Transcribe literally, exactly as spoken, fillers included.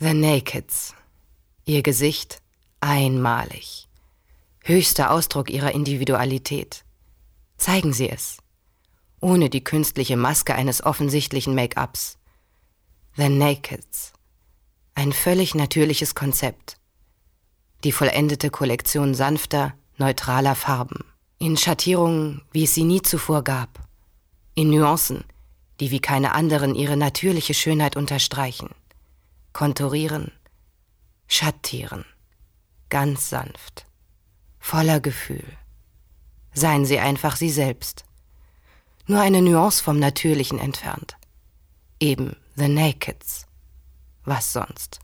The Nakeds. Ihr Gesicht einmalig. Höchster Ausdruck ihrer Individualität. Zeigen Sie es. Ohne die künstliche Maske eines offensichtlichen Make-ups. The Nakeds. Ein völlig natürliches Konzept. Die vollendete Kollektion sanfter, neutraler Farben. In Schattierungen, wie es sie nie zuvor gab. In Nuancen, die wie keine anderen ihre natürliche Schönheit unterstreichen. Konturieren, schattieren. Ganz sanft. Voller Gefühl. Seien Sie einfach Sie selbst. Nur eine Nuance vom Natürlichen entfernt. Eben The Nakeds. Was sonst?